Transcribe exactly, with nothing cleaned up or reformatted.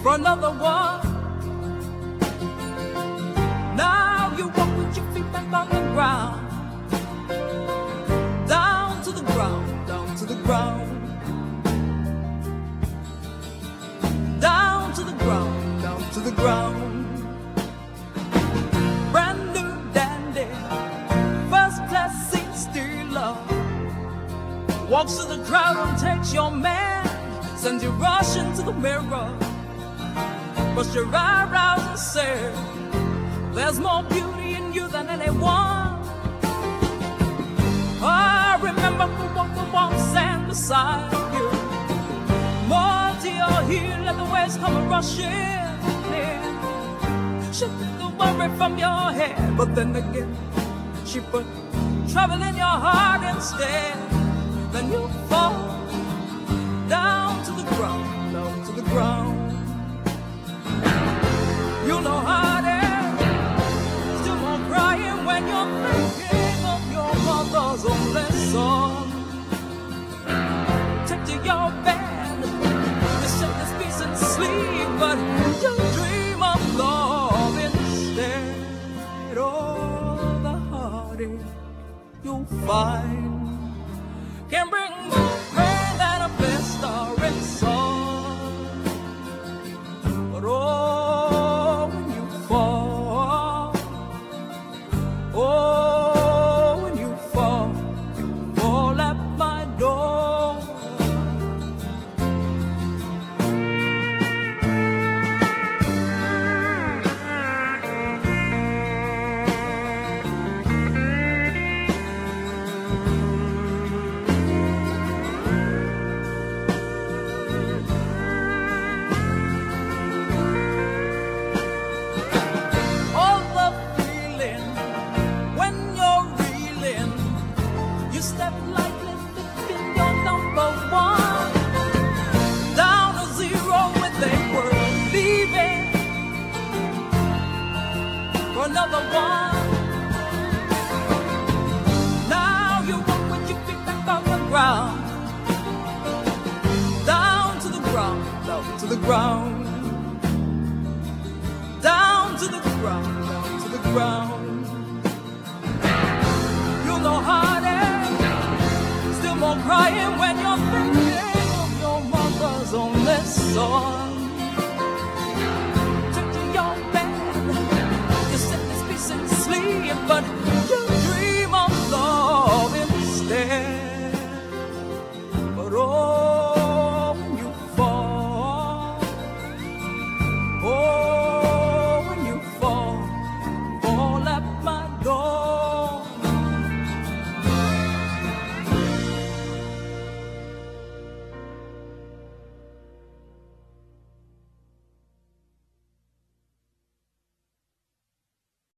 for another one. Now you walk with your feet back on the ground, down to the ground, down to the ground, down to the ground, down to the ground. Brand new dandy, first class seat stealer, walks to the crowd and takes your man, sends you rushing to the mirror, brush your eyebrows and say, there's more beauty in you than anyone. I remember who walked the walk stand beside you, more to your heel, let the waves come rushing in. She took the worry from your head, but then again she put trouble in your heart instead. Then you fall down to the ground, down to the ground. You know how it is, still more crying when you're thinking of your mother's only son. Take to your bed, you say this peace and sleep, but you dream of love instead. Oh, the heartache you'll find can bring more pain than a blistering sun. But oh, when you fall, oh, when you fall, you fall at my door. All the feeling when you're reeling, you step lightly, thinking you're number one. Down to zero when they were leaving for another one. Now you walk with your feet back on the ground, down to the ground, down to the ground, down to the ground, down to the ground. You know how it is, still more crying when you're thinking of your mother's only son. Took to your bed, you said this peace and sleep, but